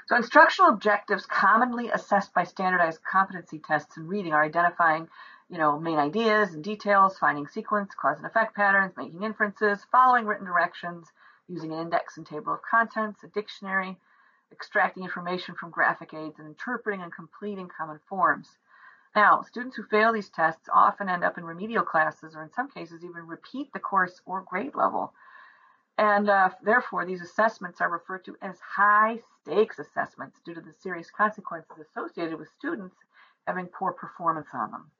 So instructional objectives commonly assessed by standardized competency tests in reading are identifying, main ideas and details, finding sequence, cause and effect patterns, making inferences, following written directions, using an index and table of contents, a dictionary, extracting information from graphic aids, and interpreting and completing common forms. Now, students who fail these tests often end up in remedial classes, or in some cases even repeat the course or grade level. And therefore, these assessments are referred to as high-stakes assessments due to the serious consequences associated with students having poor performance on them.